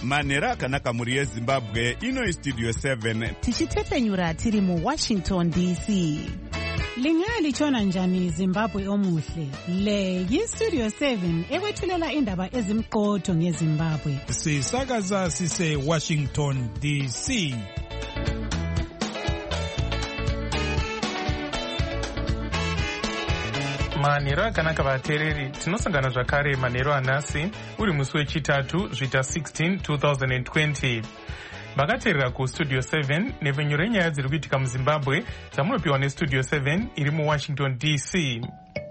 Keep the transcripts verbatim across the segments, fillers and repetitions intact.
manhero akanaka mhuri yezimbabwe. Ino Studio seven tichitepenyura tiri mu Washington D C. Lingalitshona njani Zimbabwe omuhle? Le yi-Studio seven ekwethulela indaba ezimqotho ngeZimbabwe. Sisakaza sise Washington D C. manhero akanaka vateereri, tinosangana zvakare manhero anhasi uri musi wechitatu zvita sixteen twenty twenty. Vakateerera kustudio seven nepfenyuro renyaya dziri kuitika muzimbabwe dzamunopiwa nestudio seven iri muwashington D C.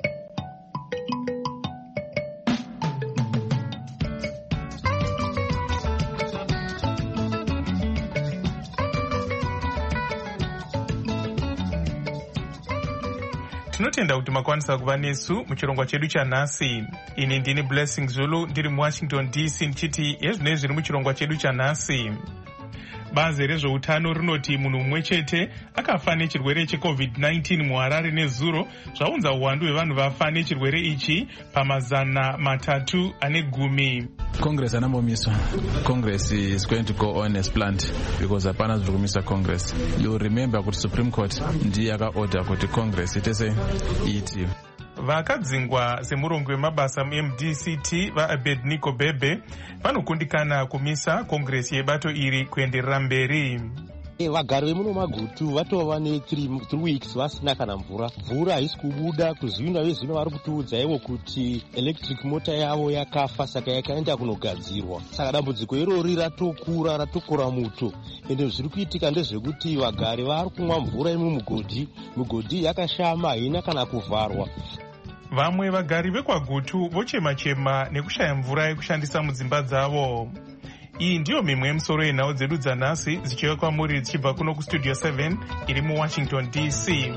Tinotenda kuti makwanisa kuva nesu muchirongwa chedu chanhasi. Ini ndini Blessing Zulu ndiri muwashington D C ndichiti yezvinei zviri muchirongwa chedu chanhasi. Bazi rezveutano rinoti munhu mumwe chete akafa nechirwere checovid nineteen muHarare nezuro, zvaunza uwandu hwevanhu vafa nechirwere ichi pamazana matatu ane gumi. Congress anambomiswa. Congress is going to go on as planned because hapana zviri kumisa Congress. You remember kuti Supreme Court ndiye yakaorder kuti Congress itese iitiwe. Vakadzingwa semurongo wemabasa mu-M D C T vaAbednego Bebe vanokundikana kumisa Congress yebato iri kuenderera mberi. Vagari vemuno Magutu vatova ne three weeks vasina kana mvura. Mvura haisi kubuda, kuzvino vezvino vari kutiudza ivo kuti electric motor yavo yakafa saka yakaenda kunogadzirwa. Saka dambudziko irori ratokura ratokura muto. Ende zviri kuitika ndezvekuti vagari vari kumwa mvura yemumigodhi. Migodhi yakashama haina kana kuvharwa. Vamwe vagari vekwaGutu vochema-chema nekushaya mvura yekushandisa mudzimba dzavo. Iyi ndiyo mimwe yemusoro yenhau dzedu dzanhasi dzichiuya kwamuri dzichibva kuno kustudio seven iri muWashington D C.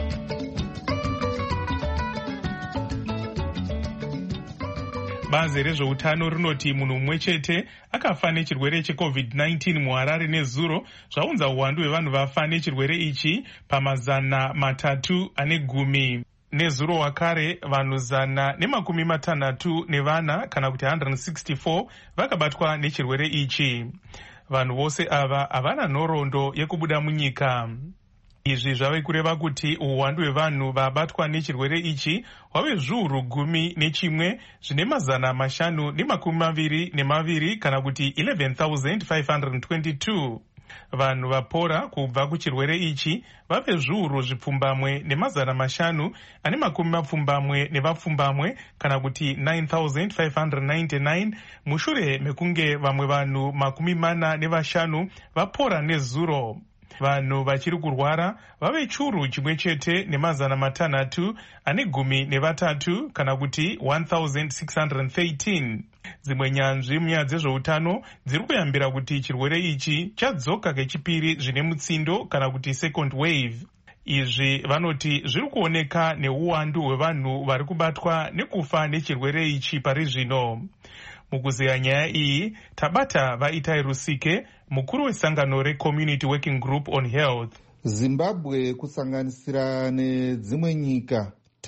Bazi rezveutano rinoti munhu mumwe chete akafa nechirwere checovid nineteen muHarare nezuro, zvaunza uwandu hwevanhu vafa nechirwere ichi pamazana matatu ane gumi. Nezuro wakare vanhu zana nemakumi matanhatu nevana kana kuti one hundred sixty-four vakabatwa nechirwere ichi. Vanhu vose ava havana nhoroondo yekubuda munyika. Izvi zvave kureva kuti uwandu hwevanhu vabatwa nechirwere ichi hwave zviuru gumi nechimwe zvine mazana mashanu nemakumi maviri nemaviri kana kuti eleven thousand five hundred twenty-two. Vanhu vapora kubva kuchirwere ichi vave zviuru zvipfumbamwe nemazana mashanu ane makumi mapfumbamwe nevapfumbamwe kana kuti nine thousand five hundred ninety-nine mushure mekunge vamwe vanhu makumi mana nevashanu vapora nezuro. Vanhu vachiri kurwara vave churu chimwe chete nemazana matanhatu ane gumi nevatatu kana kuti one thousand six hundred thirteen. Dzimwe nyanzvi munyaya dzezveutano dziri kuyambira kuti chirwere ichi chadzoka kechipiri zvine mutsindo kana kuti second wave. Izvi vanoti zviri kuoneka neuwandu hwevanhu vari kubatwa nekufa nechirwere ichi pari zvino. Mukuzeya nyaya iyi tabata vaItai Rusike, mukuru wesangano reCommunity Working Group on Health. Zimbabwe kusanganisira nedzimwe nyika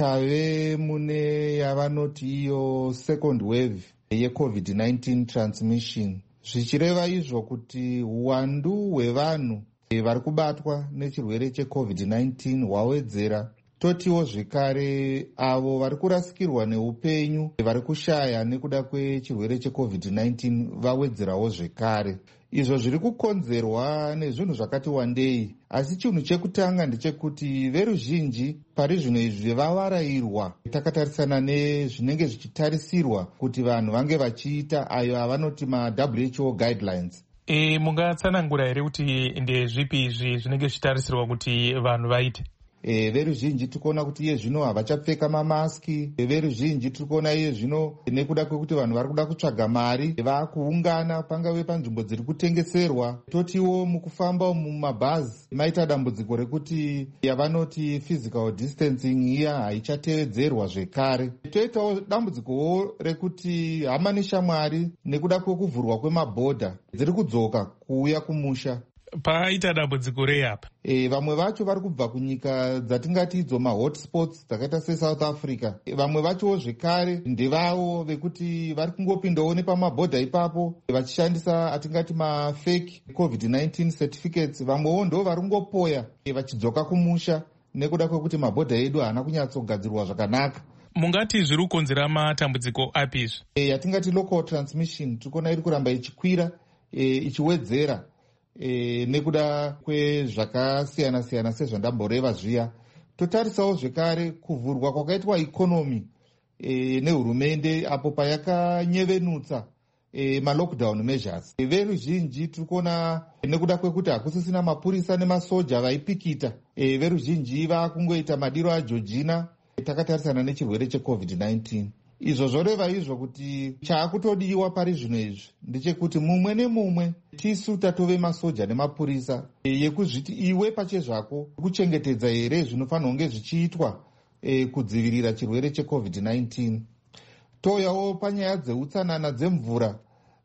tave mune yavanoti iyo second wave yecovid nineteen transmission, zvichireva izvo kuti uwandu hwevanhu vari kubatwa nechirwere checovid nineteen hwawedzera. Totiwo zvekare avo vari kurasikirwa neupenyu vari kushaya nekuda kwechirwere checovid nineteen vawedzerawo zvekare. Izvo zviri kukonzerwa nezvinhu zvakati wandei, asi chinhu chekutanga ndechekuti veruzhinji pari zvino izvi vavarayirwa takatarisana nezvinenge zvichitarisirwa kuti vanhu vange vachiita ayo avanoti ma-W H O guidelines. E, mungatsanangura here kuti ndezvipi izvi zvinenge zvichitarisirwa kuti vanhu vaite? E, veruzhinji tikuona kuti iye zvino havachapfeka mamaski. E, veruzhinji tikuona iye zvino nekuda kwekuti vanhu vari kuda kutsvaga mari vakuungana pangave panzvimbo dziri kutengeserwa. Totiwo mukufamba mumabhazi maita dambudziko rekuti yavanoti physical distancing iya haichatevedzerwa zvekare. Toitawo dambudzikowo rekuti hama neshamwari nekuda kwekuvhurwa kwemabhodha dziri kudzoka kuuya kumusha. Paita dambudziko rei apa? E, vamwe vacho vari kubva kunyika dzatingati idzo mahotspots dzakaita seSouth Africa. E, vamwe vacho zvekare ndevavo vekuti vari kungopindawo nepamabhodha ipapo vachishandisa atingati mafake covid nineteen certificates. Vamwewo ndo vari kungopoya e, vachidzoka kumusha nekuda kwekuti mabhodha edu haana kunyatsogadzirwa zvakanaka. Mungati zviri kukonzera matambudziko api izvi? E, yatingati local transmission tikuona iri kuramba ichikwira e, ichiwedzera e, nekuda kwezvakasiyana siyana sezvandamboreva zviya. Totarisawo zvekare kuvhurwa kwakaitwa ikonomi e, nehurumende apo payakanyevenutsa e, malockdown measures. E, veruzhinji tiri kuona nekuda kwekuti hakusisina mapurisa nemasoja vaipikita, e, veruzhinji vakungoita madiro aJorgina takatarisana nechirwere checovid nineteen. Izvo zvoreva izvo kuti chaakutodiwa pari zvino izvi ndechekuti mumwe nemumwe tisu tatove masoja nemapurisa e, yekuzviti iwe pachezvako kuchengetedza here zvinofanira kunge zvichiitwa e, kudzivirira chirwere checovid nineteen. Touyawo panyaya dzeutsanana dzemvura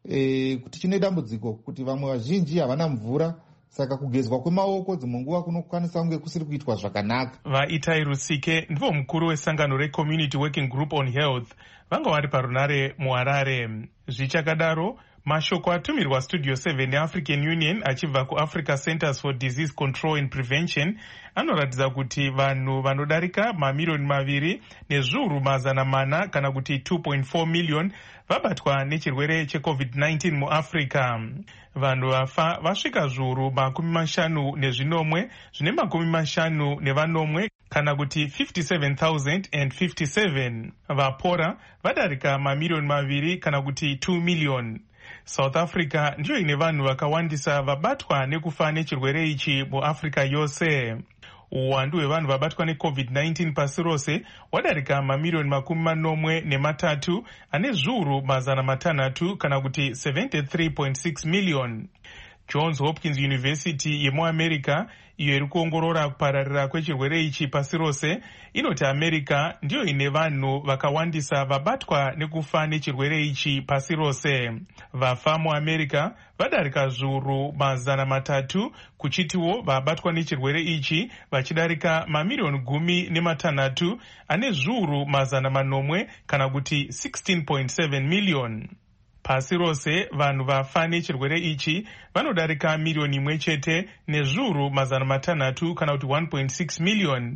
e, kuti chine dambudziko kuti vamwe vazhinji havana mvura, saka kugezwa kwemaoko dzimwe nguva kunokwanisa kunge kusiri kuitwa zvakanaka. Vaitai Rusike ndivo mukuru wesangano reCommunity Working Group on Health vanga vari parunare muHarare. Zvichakadaro, mashoko atumirwa Studio seven yeAfrican Union achibva kuAfrica Centers for Disease Control and Prevention anoratidza kuti vanhu vanodarika mamiliyoni maviri nezviuru mazana mana kana kuti two point four million vabatwa nechirwere checovid nineteen muAfrica. Vanhu vafa vasvika zviuru makumi mashanu nezvinomwe zvine makumi mashanu nevanomwe kana kuti fifty-seven thousand fifty-seven. Vapora vadarika mamiliyoni maviri kana kuti two million. South Africa ndiyo ine vanhu vakawandisa vabatwa nekufa nechirwere ichi muAfrica yose. Uwandu hwevanhu vabatwa necovid nineteen pasi rose wadarika mamiliyoni makumi manomwe nematatu ane zviuru mazana matanhatu kana kuti seventy-three point six million. Johns Hopkins University yemuAmerica iyo iri kuongorora kupararira kwechirwere ichi pasi rose inoti America ndiyo ine vanhu vakawandisa vabatwa nekufa nechirwere ichi pasi rose. Vafa muAmerica vadarika zviuru mazana matatu kuchitiwo vabatwa nechirwere ichi vachidarika mamiliyoni gumi nematanhatu ane zviuru mazana manomwe kana kuti sixteen point seven million. Pasi rose vanhu vafa nechirwere ichi vanodarika miliyoni imwe chete nezviuru mazana matanhatu kana kuti one point six million.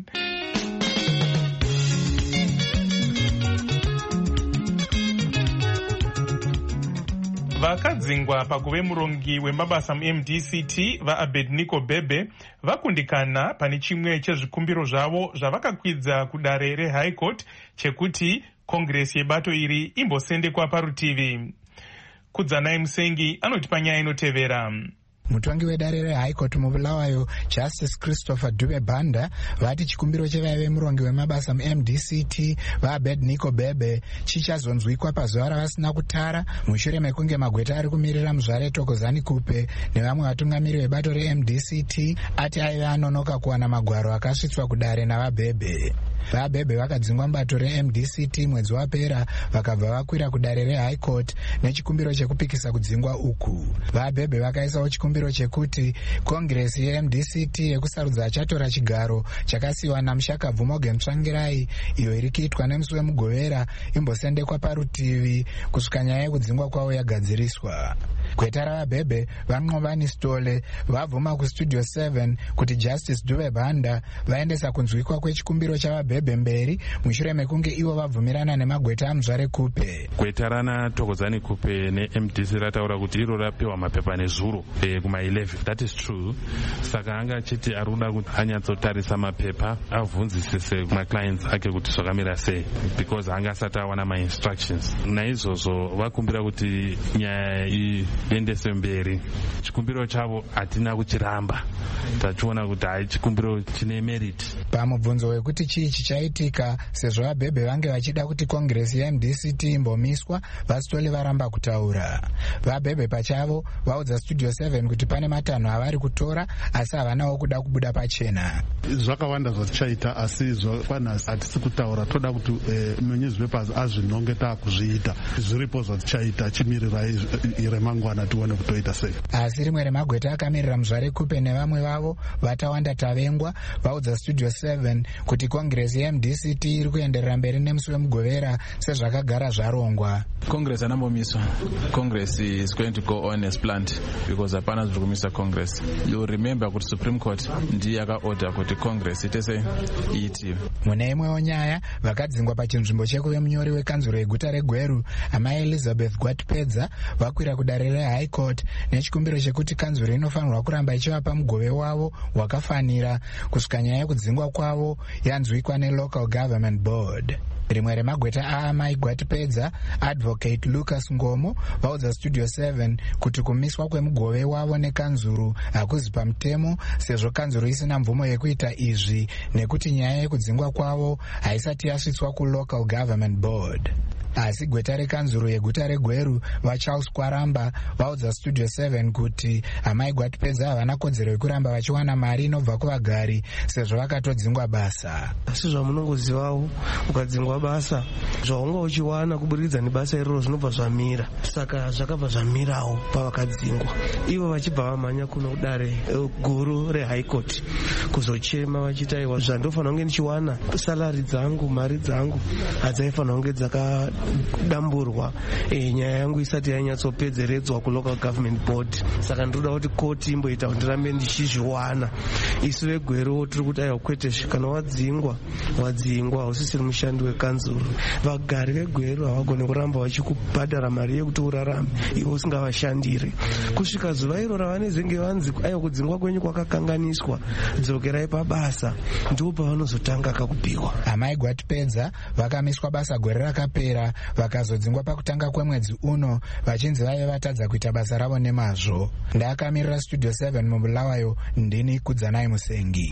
Vakadzingwa pakuve murongi wemabasa muM D C T vaAbednego Bebe vakundikana pane chimwe chezvikumbiro zvavo zvavakakwidza kudare reHigh Court chekuti Kongresi yebato iri imbosendekwa parutivi. Kudzanai Musengi anoti panyaya inotevera. Mutongi wedare reHigh Court mubulawayo Justice Christopher Dube Banda vati chikumbiro chevaive murongi wemabasa muM D C T vaAbednego Bebe chichazonzwikwa pazuva ravasina kutara mushure mekunge magweta ari kumirira muzvare Thokozani Kupe nevamwe vatungamiri vebato reM D C T ati aive anonoka kuwana magwaro akasvitswa kudare navaBhebhe. VaBhebhe vakadzingwa mubato reM D C T mwedzi wapera vakabva vakwira kudare reHigh Court nechikumbiro chekupikisa kudzingwa uku. VaBhebhe vakaisawo chikumbiro chekuti Kongresi yeM D C T yekusarudza achatora chigaro chakasiyiwa naMushakabvu Morgan Tsvangirai iyo iri kuitwa nemusi wemugovera imbosendekwa parutivi kusvika nyaya yekudzingwa kwavo yagadziriswa. Gweta ravaBhebhe vaNqobani Stole vabvuma kuStudio seven kuti Justice Dube Banda vaendesa kunzwikwa kwechikumbiro chavaBhebhe mberi mushure mekunge ivo vabvumirana nemagweta amuzvare Kupe. Gweta rana Thokozani Kupe neM D C rataura kuti iro rapiwa mapepa nezuro e, kuma eleven. That is true. Saka anga chiti arikuda kuti anyatsotarisa mapepa avhunzisise kuma clients ake kuti zvakamira sei because anga asati awana ma instructions. Naizvozvo vakumbira kuti nyaya iendese mberi. Chikumbiro chavo hatina kuchiramba. Tachiona kuti hai chikumbiro chine merit. Pamubvunzo wekuti chii chichaitika sezvo vabhebhe vange vachida kuti kongresi yeM D C T imbomiswa vasitole varamba kutaura. Vabhebhe pachavo vaudza Studio seven kuti pane matanho avari kutora asi havanawo kuda kubuda pachena. Zvakawanda zvatichaita asi zvapanhasi hatisi kutaura, toda kuti newspapers azvinonge taakuzviita. Zviripo zvatichaita chimirira remangwana tione kutoita sei. Asi rimwe remagweta akamirira muzvare Kupe nevamwe vavo vatawanda Tavengwa vaudza Studio seven kuti kongresi yeM D C T iri kuenderera mberi nemusi wemugovera sezvakagara zvarongwa. Congress anambomiswa. Congress is going to go on as planned because hapana zviri kumisa Congress. You remember kuti Supreme Court ndiye yakaorder kuti Congress itese iitiwe. Mune imwewo nyaya, vakadzingwa pachinzvimbo chekuve munyori wekanzuro yeguta reGweru amai Elizabeth Gwatipedza vakwira kudare reHigh Court nechikumbiro chekuti kanzuro inofanirwa kuramba ichivapa mugove wavo wakafanira kusvika nyaya yekudzingwa kwavo yanzwikwa neLocal Government Board. Rimwe remagweta aamai Gwatipedza, Advocate Lucas Ngomo, vaudza Studio seven kuti kumiswa kwemugove wavo nekanzuru hakuzi pamutemo sezvo kanzuru isina mvumo yekuita izvi nekuti nyaya yekudzingwa kwavo haisati yasvitswa kuLocal Government Board. Asi gweta rekanzuro yeguta reGweru vaCharles Kwaramba vaudza Studio seven kuti amai Gwatipedza havana kodzero yekuramba vachiwana mari inobva kuvagari sezvo vakatodzingwa basa. Asi zvamunongozivawo ukadzingwa basa zvaunga uchiwana kuburikidza nebasa iroro zvinobva zvamira, saka zvakabva zvamirawo pavakadzingwa. Ivo vachibva vamhanya kuno kudare guru reHigh Court kuzochema vachiti aiwa zvandofanira kunge ndichiwana salari dzangu, mari dzangu hadzaifanira kunge dzaka damburwa e, nyaya yangu isati yanyatsopedzeredzwa kuLocal Government Board. Saka ndoda kuti koti imboita kuti ndirambe ndichizviwana. Isu veGweru tiri kuti aiwa kwete kana wadzingwa wadzingwa hausisiri mushandi wekanzuru. Vagari veGweru havagone kuramba vachikubhadhara mari yekuti urarame ivo usingavashandire. Kusvika zuva iro ravanezenge vanzi aiwa kudzingwa kwenyu kwakakanganiswa, dzokerai pabasa, ndipo pavanozotanga kakupiwa. Amai Gwatipedza vakamiswa basa gore rakapera vakazodzingwa pakutanga kwemwedzi uno vachinzi vaive vatadza kuita basa ravo nemazvo. Ndakamirira Studio seven mubulawayo, ndini Kudzanai Musengi.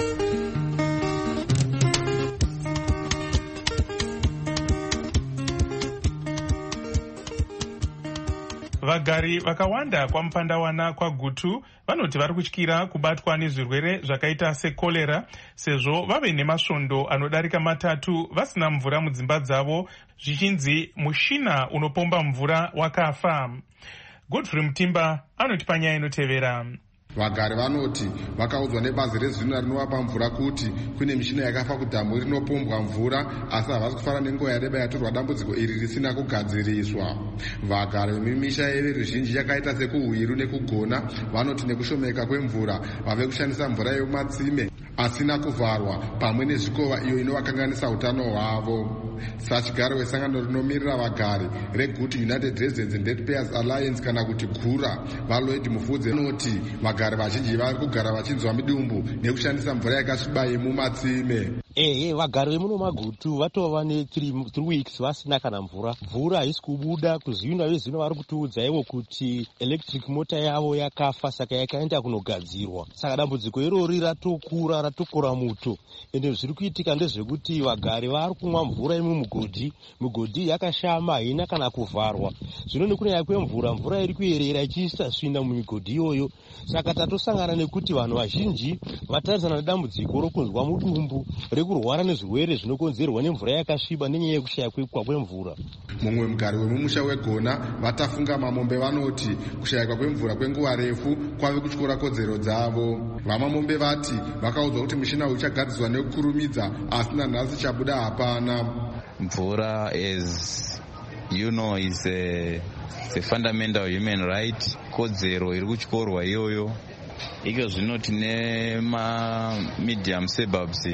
Vagari vakawanda kwaMupandawana kwaGutu vanoti vari kutyira kubatwa nezvirwere zvakaita sekorera sezvo vave nemasvondo anodarika matatu vasina mvura mudzimba dzavo zvichinzi mushina unopomba mvura wakafa. Godfrey Mutimba anotipa nyaya inotevera. Vagari vanoti vakaudzwa nebazi rezvino rinovapa mvura kuti kune mishina yakafa kudhamu rinopombwa mvura asi havasi kufara nenguva yareba yatorwa dambudziko iri risina kugadziriswa. Vagari vemimisha yeruzhinji yakaita sekuhwiru nekugona vanoti nekushomeka kwemvura vave kushandisa mvura yemumatsime asina kuvharwa pamwe nezvikova iyo inovakanganisa utano hwavo. Sachigaro wesangano rinomirira vagari reGutu United Residents and Ratepayers Alliance kana kuti GURA vaLloyd Mufudze vanoti vagari vazhinji vari kugara vachinzwa midumbu nekushandisa mvura yakasviba yemumatsime. Ehe, vagari vemuno maGutu vatova ne three weeks vasina kana mvura. Mvura haisi kubuda, kuzvino vezvino vari kutiudza ivo kuti electric mota yavo yakafa saka yakaenda kunogadzirwa. Saka dambudziko irori ratokura ratokura muto. Ende zviri kuitika ndezvekuti vagari vari kumwa mvura yemumugodhi. Mugodhi yakashama haina kana kuvharwa. Zvino nekunyaya kwemvura, mvura iri kuyerera ichiisa svinda mumigodhi iyoyo. Saka tatosangana nekuti vanhu vazhinji vatarisana nedambudziko rokunzwa mudumbu, rekurwara nezvirwere zvinokonzerwa nemvura yakasviba nenyaya yekushaya kwekwa kwemvura. Mumwe mugari wemumusha weGona vatafunga mamombe vanoti kushayikwa kwemvura kwenguva refu kwave kutyora kodzero dzavo. Vamamombe vati vakaudzwa kuti mushina uchagadzirwa nekukurumidza asi nanhasi chabuda hapana. Mvura is you know is a, a fundamental human right. Kodzero iri kutyorwa iyoyo. Iko zvino tine ma medium suburbs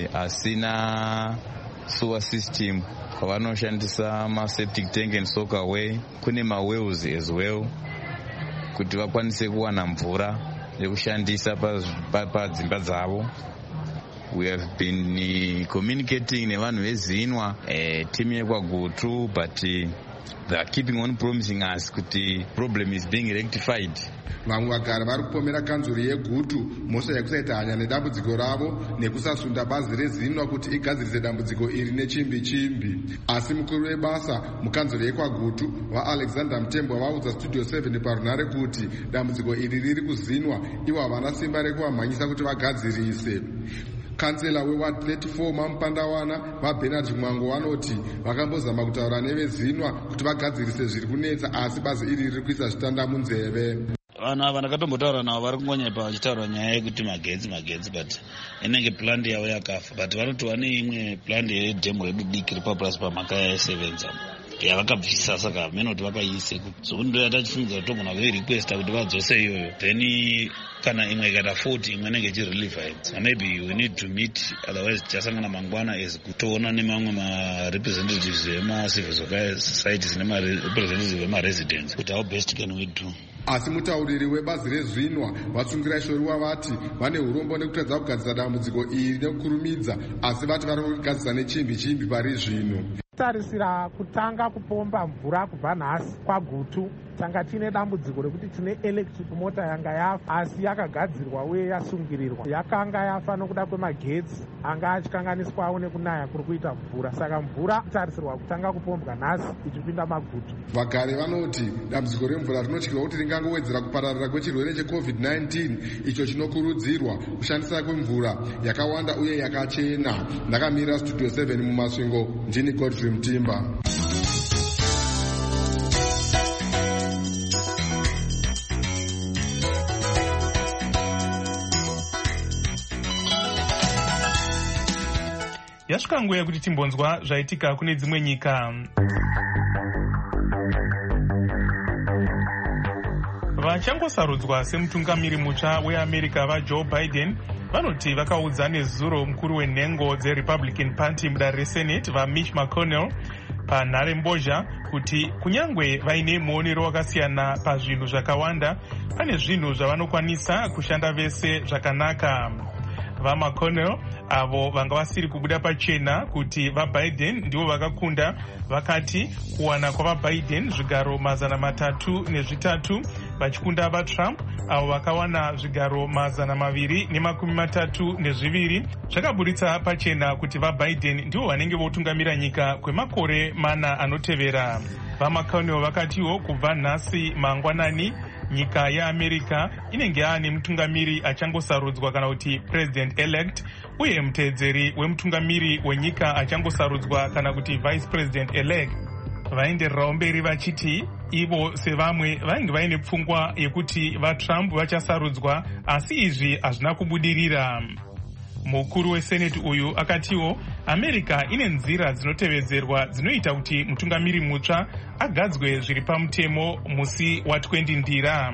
asina sewer system vanoshandisa ma septic tank and soak away. Kune ma wells as well kuti vakwanise kuwana mvura yekushandisa padzimba dzavo. We have been uh, communicating nevanhu vezinwa uh, team yekwaGutu but uh, they are keeping on promising us kuti problem is being rectified. Vamwe vagara vari kupomera kanzuro yegutu mhosva yekusaita hanya nedambudziko ravo nekusasunda bazi rezinwa kuti igadzirise dambudziko iri nechimbi chimbi. Asi mukuru webasa mukanzuro yekwagutu vaAlexander Mutembwa vaudza Studio seven parunare kuti dambudziko iri riri kuzinwa, ivo havana simba rekuvamhanyisa kuti vagadzirise. Kansela weward thirty-four Mamupandawana vaBernard Mwango vanoti vakambozama kutaura nevezinwa kuti vagadzirise zviri kunetsa, asi bazi iri riri kuisa zvitanda munzeve. Vanhu ava ndakatombotaura navo vari kungonyepa vachitaura nyaya yekuti magetsi magetsi but inenge plandi yavo yakafa, but vanoti vane imwe plandi yedhemu redu diki ripa plus pamhaka yasevenza yavakabvisa, saka mene kuti vakaise so ndo yatachifungiza togona kuirequesta kuti vadzose iyoyo, then kana imwe ikaita forty imwe inenge ichireliva. Maybe we need to meet, otherwise tichasangana mangwana as kutoona nemamwe marepresentatives vemacivil societies nemarepresentatives vemaresidents kuti how best can we do. Asi mutauriri webazi rezinwa vatsungira shoriwa vati vane urombo nekutadza kugadzisa dambudziko iri nekukurumidza, asi vati vari kugadzisa nechimbi chimbi pari zvino. Tarisira kutanga kupomba mvura kubva nhasi kwagutu tanga tine dambudziko rekuti tine electric mota yanga yafa, asi yakagadzirwa uye yasungirirwa. Yakanga yafa nokuda kwemagetsi anga achikanganiswawo nekunaya kuri kuita mvura, saka mvura tarisirwa kutanga kupombwa nhasi ichipinda magutu. Vagari vanoti dambudziko remvura rinotyiwa kuti ringangowedzera kupararira kwechirwere checovid nineteen, icho chinokurudzirwa kushandisa kwemvura yakawanda uye yakachena. Ndakamira Studio seven mumasvingo, ndini Godfrey Mtimba. Yasvika nguva yekuti timbonzwa zvaitika kune dzimwe nyika. Vachangosarudzwa semutungamiri mutsva weAmerica vaJoe Biden vanoti vakaudza nezuro mukuru wenhengo dzeRepublican Party mudare reSenate vaMitch McConnell panharembozha kuti kunyangwe vaine muonero wakasiyana pazvinhu zvakawanda, pane zvinhu zvavanokwanisa kushanda vese zvakanaka. VaMcConnell avo vanga vasiri kubuda pachena kuti vaBiden ndivo vakakunda vakati kuwana kwavaBiden zvigaro mazana matatu nezvitatu vachikunda vaTrump avo vakawana zvigaro mazana maviri nemakumi matatu nezviviri zvakaburitsa pachena kuti vaBiden ndivo vanenge votungamira nyika kwemakore mana anotevera. VaMcConnell vakatiwo kubva nhasi mangwanani nyika yeAmerica inenge yaane mutungamiri achangosarudzwa kana kuti president elect, uye muteedzeri wemutungamiri wenyika achangosarudzwa kana kuti vice president elect. Vaendererawo mberi vachiti ivo sevamwe vainge vaine pfungwa yekuti vaTrump vachasarudzwa, asi izvi hazvina kubudirira. Mukuru weSenate uyu akatiwo America ine nzira dzinotevedzerwa dzinoita kuti mutungamiri mutsva agadzwe zviri pamutemo musi wa20 ndira.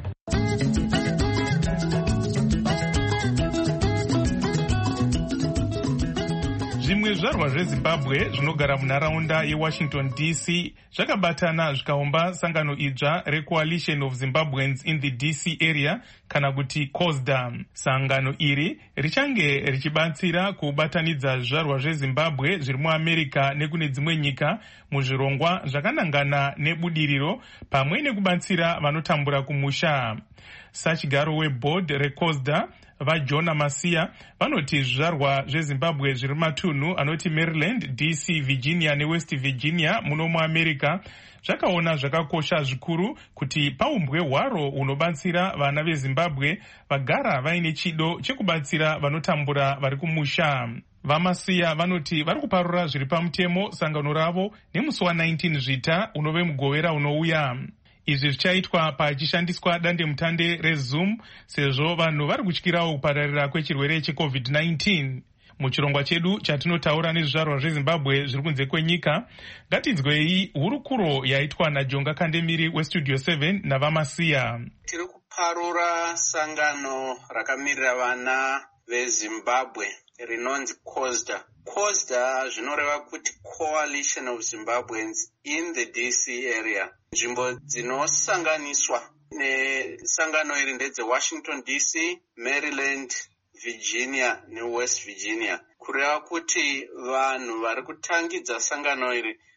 Zvimwe zvizvarwa zveZimbabwe zvinogara munharaunda yeWashington D C zvakabatana zvikaumba sangano idzva reCoalition of Zimbabweans in the D C area kana kuti COSDA. Sangano iri richange richibatsira kubatanidza zvizvarwa zveZimbabwe zviri muAmerica nekune dzimwe nyika muzvirongwa zvakanangana nebudiriro pamwe nekubatsira vanotambura kumusha. Sachigaro weboard reCOSDA vaJona Masiya vanoti zvizvarwa zveZimbabwe zviri matunhu anoti Maryland, D C, Virginia neWest Virginia muno muAmerica zvakaona zvakakosha zvikuru kuti paumbwe hwaro unobatsira vana veZimbabwe vagara vaine chido chekubatsira vanotambura vari kumusha. VaMasiya vanoti vari kuparura zviri pamutemo sangano ravo nemusi wa19 zvita unove mugovera unouya. Izvi zvichaitwa pachishandiswa dandemutande reZoom sezvo vanhu vari kutyirawo kupararira kwechirwere checovid nineteen. Muchirongwa chedu chatinotaura nezvizvarwa zveZimbabwe zviri kunze kwenyika, ngatinzwei hurukuro yaitwa naJonga Kandemiri weStudio seven navaMasiya. Tiri kuparura sangano rakamirira vana veZimbabwe rinonzi COSDA. COSDA zvinoreva kuti Coalition of Zimbabweans in the D C area. Nzvimbo dzinosanganiswa nesangano iri ndedze Washington D C, Maryland, Virginia neWest Virginia. Kureva kuti vanhu vari kutangidza sangano iri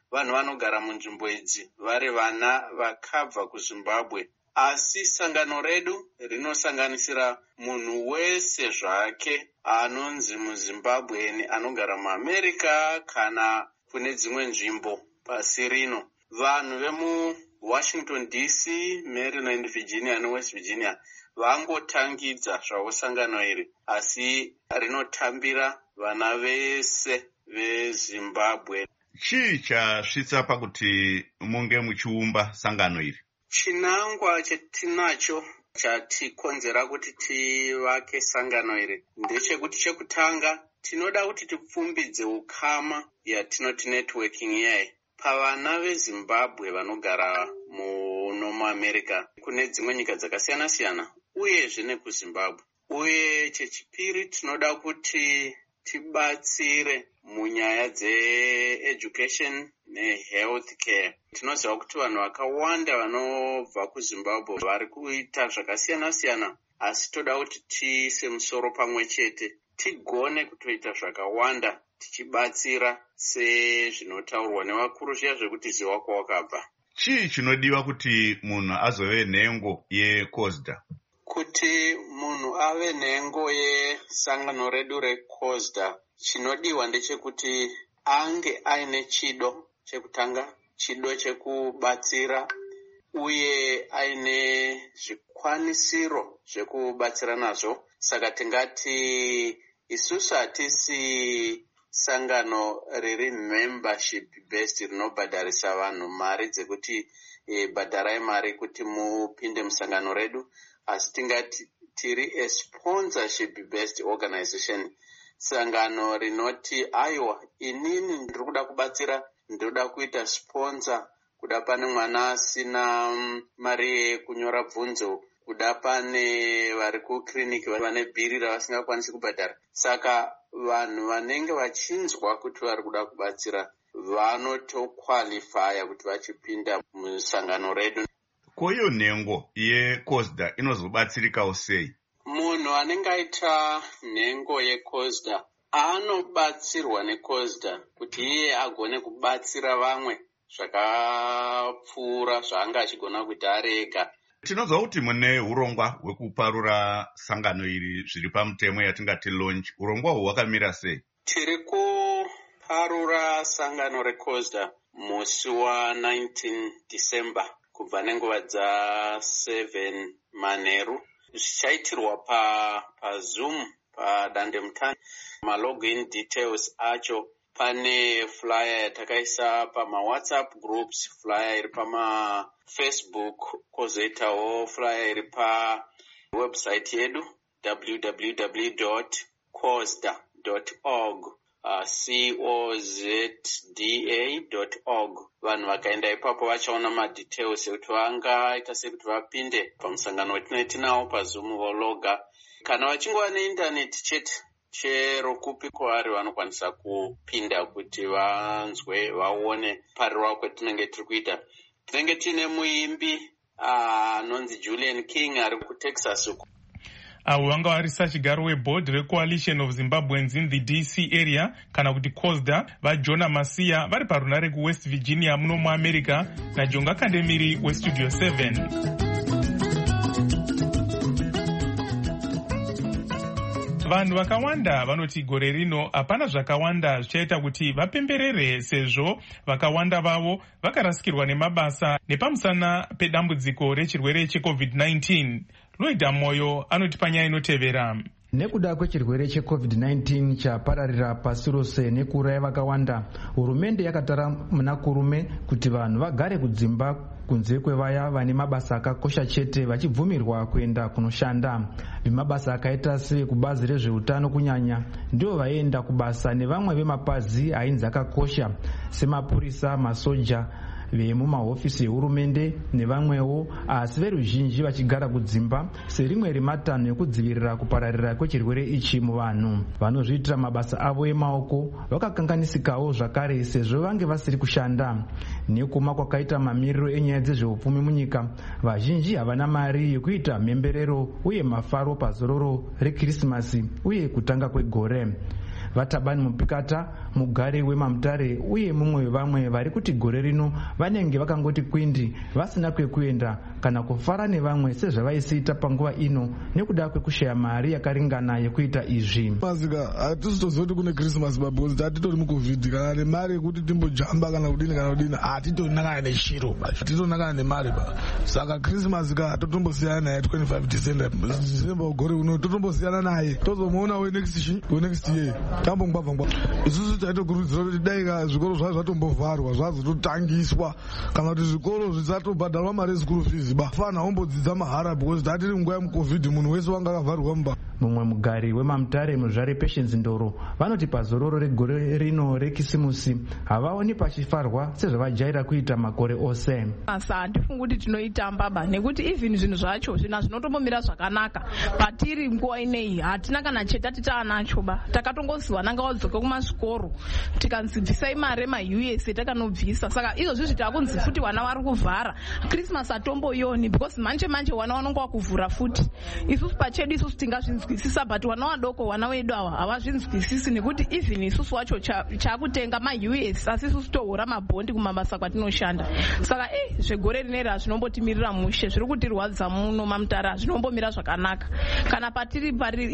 vanhu vanogara munzvimbo idzi vari vana vakabva kuzimbabwe. Asi sangano redu rinosanganisira munhu wese zvake anonzi muzimbabweni anogara muamerica kana kune dzimwe nzvimbo pasi rino. Vanhu vemuwashington D C, Maryland, Virginia neWest Virginia vangotangidza zvavo sangano iri, asi rinotambira vana vese vezimbabwe. Chii chasvitsa pakuti munge muchiumba sangano iri? Chinangwa chetinacho chatikonzera kuti tivake sangano iri ndechekuti, chekutanga tinoda kuti tipfumbidze ukama yatinoti networking iyai pavana vezimbabwe vanogara muno muamerica kune dzimwe nyika dzakasiyana-siyana uyezve nekuzimbabwe. Uye chechipiri tinoda kuti tibatsire munyaya dzeeducation nehealth care. Tinoziva kuti vanhu vakawanda vanobva kuzimbabwe vari kuita zvakasiyana-siyana, asi toda kuti tiise musoro pamwe chete tigone kutoita zvakawanda tichibatsira sezvinotaurwa nevakuru zviya zvekuti ziva kwawakabva. Chii chinodiwa kuti munhu azove nhengo yeCOSDA? Kuti munhu ave nhengo yesangano redu reCOSDA, chinodiwa ndechekuti ange aine chido chekutanga, chido chekubatsira, uye aine zvikwanisiro zvekubatsira nazvo. Saka tingati isusu hatisi sangano riri membership based rinobhadharisa vanhu mari dzekuti e, bhadharai mari kuti mupinde musangano redu, asi tingati tiri a sponsorship based organization, sangano rinoti aiwa inini ndiri kuda kubatsira, ndoda kuita sponsor, kuda pane mwana asina mari yekunyora bvunzo, kuda pane vari kukiriniki vane bhiri ravasingakwanisi kubhadhara. Saka vanhu vanenge vachinzwa kuti vari kuda kubatsira vanotokwalifaya kuti vachipinda musangano redu. Ko iyo nhengo yeCOSDA inozobatsirikawo sei? Munhu anenge aita nhengo yeCOSDA anobatsirwa neCOSDA kuti iye agone kubatsira vamwe zvakapfuura zvaanga achigona kuita ari ega. Tinozwa kuti mune urongwa hwekuparura sangano iri zviri pamutemo yatingati launch. Urongwa hwu hwakamira sei? Tiri kuparura sangano reCOSDA musi wa19 December kubva nenguva dza7 manheru. Zvichaitirwa pa paZoom padandemutande. Malogin details acho pane flyer yatakaisa pamaWhatsApp groups, flyer iri pamaFacebook, kozoitawo flyer iri pawebsite yedu w w w dot cosda dot org, uh, c o z d a dot org. Vanhu vakaenda ipapo vachaona madetails ekuti vangaita sekuti vapinde pamusangano wetinawo paZoom vologa. Kana vachingova neindaneti chete chero kupi kwavari vanokwanisa kupinda kuti vanzwe vaone parirwa kwetinenge tiri kuita. Tinenge tiine muimbi anonzi uh, Julian King ari kuTexas uku. Avo vanga vari sachigaro weboard recoalition of Zimbabweans in the D C area kana kuti COSDA, vaJona Masiya vari parunare kuWest Virginia muno muAmerica, naJonga Kandemiri weStudio seven. Vanhu vakawanda vanoti gore rino hapana zvakawanda zvichaita kuti vapemberere, sezvo vakawanda vavo vakarasikirwa nemabasa nepamusana pedambudziko rechirwere cheCovid nineteen. Lloyd Amoyo anoti panyaya inotevera. Nekuda kwechirwere cheCovid nineteen chapararira pasi rose nekuuraya vakawanda, hurumende yakatara muna kurume kuti vanhu vagare kudzimba kunze kwevaya vane mabasa akakosha chete vachibvumirwa kuenda kunoshanda. Vemabasa akaita sekubazi rezveutano kunyanya ndivo vaienda kubasa, nevamwe vemapazi ainzi akakosha semapurisa, masoja, vemumahofisi ehurumende nevamwewo, asi veruzhinji vachigara kudzimba serimwe rematanho ekudzivirira kupararira kwechirwere ichi muvanhu. Vanozviitira mabasa avo emaoko vakakanganisikawo zvakare, sezvo vange vasiri kushanda. Nekuma kwakaita mamiriro enyaya dzezveupfumi munyika, vazhinji havana mari yekuita mhemberero uye mafaro pazororo reKrisimasi uye kutanga kwegore. vatabani mupikata, mugari wemamutare uye mumwe wevamwe vari kuti gore rino vanenge vakangoti kwindi vasina kwekuenda kana kufara nevamwe sezvavaisiita panguva ino nekuda kwekushaya mari yakaringana yekuita izvi. Mazika hatisi tozoti kune Christmas because hatitori mucovid kana nemari yekuti timbojamba kana kudini kana kudini hatitonakana neshiro hatitonakana nemari ba saka Christmas ka totombosiyana naye twenty-five December December ugore uno totombosiyana naye tozomuona we next we next year tambongwabva ngwa isusu taitokurudzira kuti dai ka zvikoro zvazo zvatombovharwa zvazototangiswa kana kuti zvikoro zvisatobhadharwa mari yeschool fees ba fana ombodzidza mahara because tatiri nguva yemucovid munhu wese wanga akavharwa mba. Mumwe mugari wemamutare muzvare Patience Ndoro vanoti pazororo regore rino rekisimusi havaoni pachifarwa sezvavajaira kuita makore ose. Asa handifungi kuti tinoitamba ba nekuti even zvinhu zvacho zvina zvinotombomira zvakanaka patiri nguva ineyi hatina kana chetati taanacho ba takatongoziva nanga wadzoka kumasvikoro tikanzi bvisai mari ema-U S takanobvisa saka izvozvi zvitakunzi futi vana vari kuvhara Christmas hatomboioni because manje manje vana vanonga vakuvhura futi isusu pachedu isusu tingazvinzwisisa but vana vadoko vana vedu ava havazvinzwisisi nekuti even isusu wacho chakutenga ma-U S asi isusu tohura mabhondi kumabasa kwatinoshanda saka eh zvegore rineri hazvinombotimirira mushe zviri kutirwadza muno mamutare hazvinombomira zvakanaka kana patiri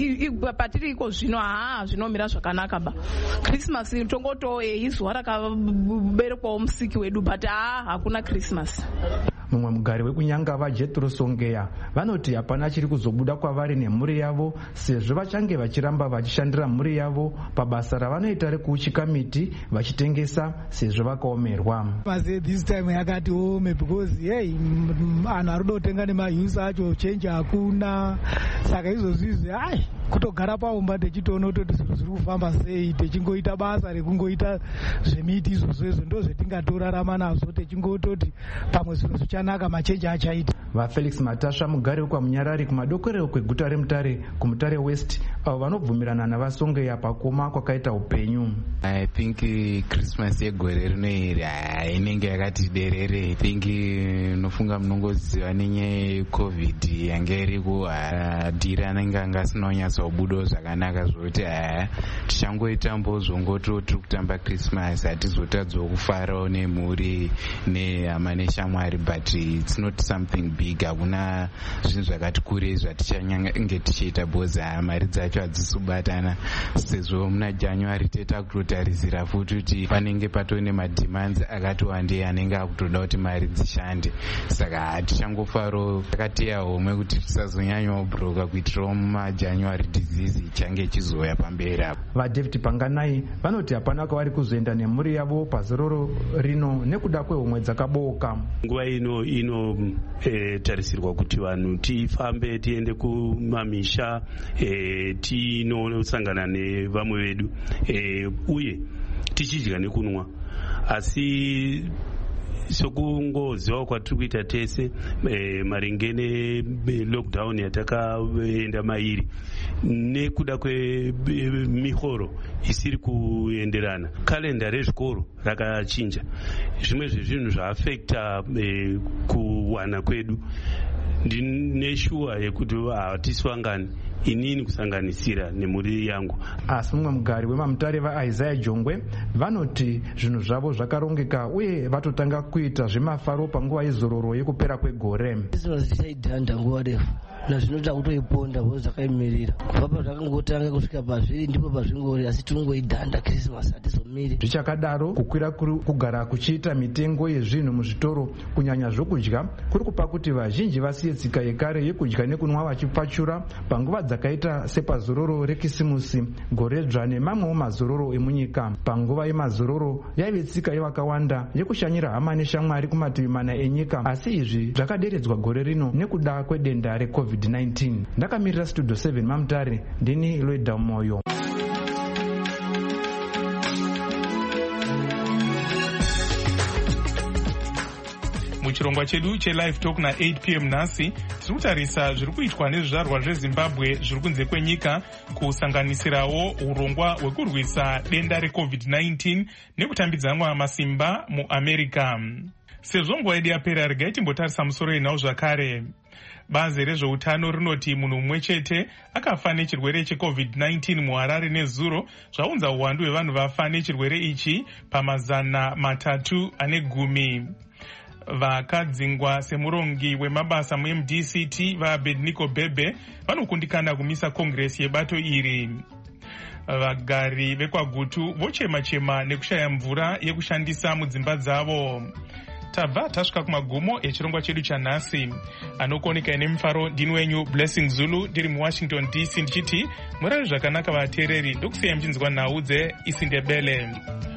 patiri iko zvino haa zvinomira zvakanaka ba Christmas tongoto izuva rakaberekwawo musiki wedu but haa hakuna Christmas. Mumwe mugari wekunyangava Jethro Songeya vanoti hapana chiri kuzobuda kwavari nemhuri yavo sezvo vachange vachiramba vachishandira mhuri yavo pabasa ravanoita rekuuchika miti vachitengesa sezvo vakaomerwa. This time yakati ome because hey anhu ari kudotenga nemahuse acho change hakuna saka izvozvizvi hai kutogara paumba techitoona kutoti zvinhu zviri kufamba sei techingoita basa rekungoita zvemiti izvozvo izvo ndo zvetingatorarama nazvo techingototi pamwe zvinhu zvichanaka machenji achaita. VaFelix Matasha mugari wekwamunyarari kumadokorero kweguta remutare kumutare west avo vanobvumirana navasongeya pakoma kwakaita upenyu. I think Christmas yegore rino iri inenge yakati derere. I think nofunga munongoziva nenyaya yeCovid yange iriko dhiri anenge anga asina kunyatsobudawo zvakanaka zvokuti tichangoitambo zvongoto tiri kutamba Christmas hatizotadzawo kufarawo nemhuri nehama neshamwari but it's not something big. Hakuna zvinhu zvakati kurei zvatichange tichiita because mari dzacho hadzisi kubatana sezvo muna January teta kutotarisira futi kuti panenge patoo nemademands akati wandei anenge akutoda kuti mari dzishande saka hatichangofaro takateya homwe kuti tisazonyanyawo broka kuitirawo mumajanuary disease ichange ichizoya pamberi apo. VaDavid Panganai vanoti hapana kwavari kuzoenda nemhuri yavo pazororo rino nekuda kwehomwe dzakabooka. Nguva ino ino e, tarisirwa kuti vanhu tifambe tiende kumamisha e, tinosangana nevamwe vedu e, uye tichidya nekunwa asi sokungoziva kwatiri kuita tese e, maringe nelockdown yatakaenda mairi nekuda kwemihoro isiri kuenderana kalenda rezvikoro rakachinja zvimwe zvezvinhu zvaafekta e, kuwana kwedu ndineshuwa yekuti hatiswangani inini kusanganisira nemhuri yangu. Asi mumwe mugari wemamutare vaIsaiah Jongwe vanoti zvinhu zvavo zvakarongeka uye vatotanga kuita zvemafaro panguva yezororo yekupera kwegore. Tichaidhanda nguva refu nazvinoita kutoiponda bo zvakaimirira kubva pazvakangotanga kusvika pazviri ndipo pazvingori asi tinongoidhanda Christmas hatizomiri. Zvichakadaro kukwira kugara kuchiita mitengo yezvinhu muzvitoro kunyanya zvokudya kuri kupa kuti vazhinji vasiye tsika yekare yekudya nekunwa vachipfachura panguva dzakaita sepazororo rekisimusi goredzva nemamwewo mazororo emunyika. Panguva yemazororo yaive tsika yevakawanda yekushanyira hama neshamwari kumativi mana enyika asi izvi zvakaderedzwa gore rino nekuda kwedenda recovid nineteen. Ndakamirira studio seven mamutare ndini Loida Moyo. muchirongwa chedu chelive talk na-eight p m nhasi tiri kutarisa zviri kuitwa nezvizvarwa zvezimbabwe zviri kunze kwenyika kusanganisirawo urongwa hwekurwisa denda recovid nineteen nekutambidzanwa masimba muamerica. Sezvo nguva yedu yapera regai timbotarisa musoro yenhau zvakare. Bazi rezveutano rinoti munhu mumwe chete akafa nechirwere checovid nineteen muHarare nezuro, zvaunza uwandu hwevanhu vafa nechirwere ichi pamazana matatu ane gumi. Vakadzingwa semurongi wemabasa mu-M D C T vaBedniko Bebe vanokundikana kumisa kongresi yebato iri. Vagari vekwaGutu vochema-chema nekushaya mvura yekushandisa mudzimba dzavo. Tabva tasvika kumagumo echirongwa chedu chanhasi. Anokuoneka ine mufaro ndini wenyu Blessing Zulu ndiri muWashington D C ndichiti murari zvakanaka vateereri, ndokusiyai muchinzwa nhau dzeIsindebele.